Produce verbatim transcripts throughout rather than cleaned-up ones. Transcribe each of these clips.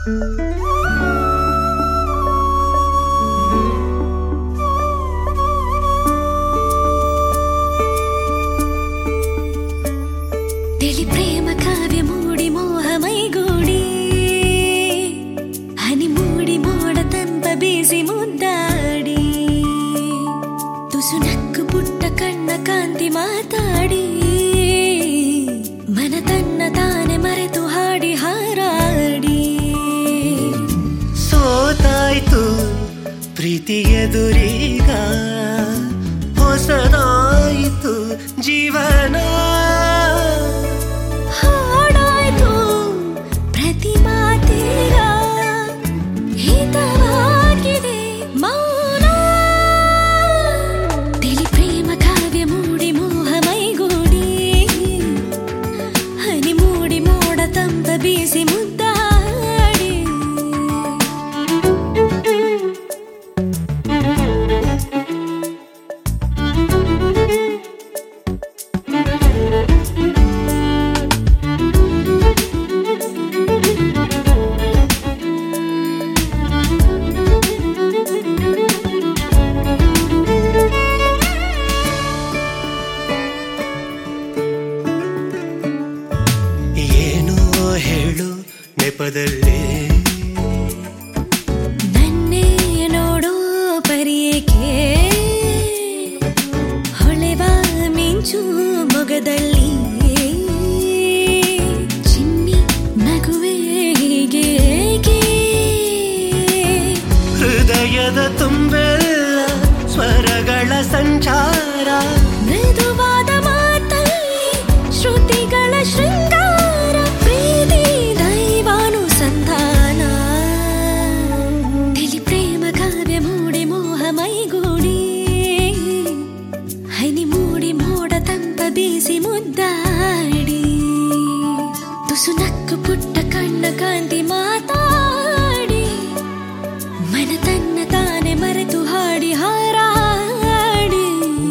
तेली प्रेम काव्य मूडी मोह मैगूडी हनी मूडी मोड तंप बीसी मुद्दाडी तुसु नक्कु पुट्ट कण्ण कांति माताडी मन तन्न ताने मरेतु हाडी हाराडी सोताय्तु प्रीति एदुरीग ಹೊಸದಾಯಿತು ಜೀವನ ಹಾಡಾಯ್ತು ಪ್ರತಿ ಮಾತಿಗ ಹಿತವಾಗಿದೆ ಮೌನ ತಿಳಿ ಪ್ರೇಮ ಕಾವ್ಯ ಮೂಡಿ ಮೋಹ ಮೈಗೂಡಿ ಹನಿ ಮೂಡಿ ಮೋಡ ತಂಪ ಬೀಸಿ ಮುದ್ದಾಡಿ ಹೇಳು ನೆಪದಲ್ಲೇ ನನ್ನೇ ನೋಡೋ ಪರಿಯೇಕೆ ಹೊಳೆವ ಮಿಂಚು ಮೊಗದಲ್ಲಿ ಚಿನ್ನಿ ನಗುವೆ ಹೀಗೇಕೆ ಹೃದಯದ ತುಂಬೆಲ್ಲ ಸ್ವರಗಳ ಸಂಚಾರ ಮೃದುವಾದ ಮಾತಲ್ಲಿ ಶ್ರುತಿಗಳ ಶೃಂಗಾರ ಬೀಸಿ ಮುದ್ದಾಡಿ ತುಸು ನಕ್ಕು ಪುಟ್ಟ ಕಣ್ಣ ಕಾಂತಿ ಮಾತಾಡಿ ಮನ ತನ್ನ ತಾನೆ ಮರೆತು ಹಾಡಿ ಹಾರಾಡಿ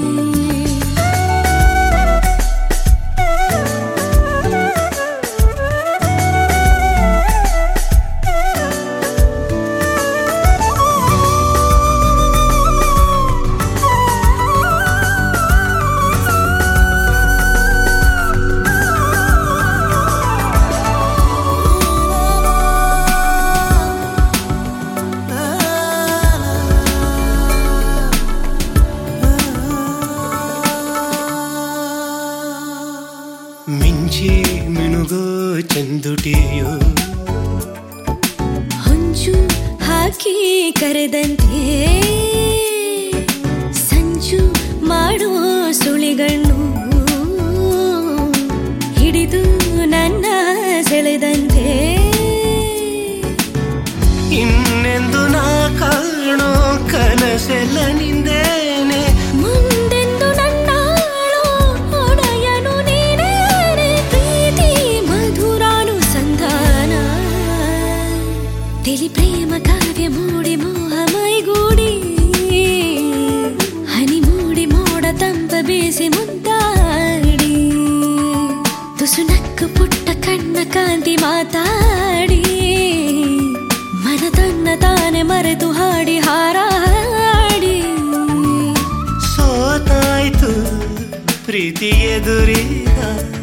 ಮಿಂಚಿ ಮಿನುಗೋ ಚಂದುಟಿಯೋ ಹೊಂಚು ಹಾಕಿ ಕರೆದಂತೆ ಸಂಚು ಮಾಡೋ ಸುಳಿಗಣ್ಣು ಹಿಡಿದು ನನ್ನ ಸೆಳೆದಂತೆ ಇನ್ನೆಂದು ನಾ ಕಾಣೋ ಕನಸೆಲ್ಲ ನಿಂದೇನೆ ಮುಂದೆಂದು ನನ್ನಾಳೋ ಒಡೆಯನು ನೀನೇನೆ ಪ್ರೀತಿ ಮಧುರಾನುಸಂಧಾನ ತಿಳಿ ಪ್ರೇಮ ಕಾವ್ಯ ಮೂಡಿ ಮೋಹ ಮೈಗೂಡಿ ಹನಿ ಮೂಡಿ ಮೋಡ ತಂಪ ಬೀಸಿ ಮುದ್ದಾಡಿ ತುಸು ನಕ್ಕು ಪುಟ್ಟ ಕಣ್ಣ ಕಾಂತಿ ಮಾತಾಡಿ ಮನ ತನ್ನ ತಾನೆ ಮರೆತು ಹಾಡಿ ಹಾರಾಡಿ ಸೋತಾಯ್ತು ಪ್ರೀತಿ ಎದುರೀಗ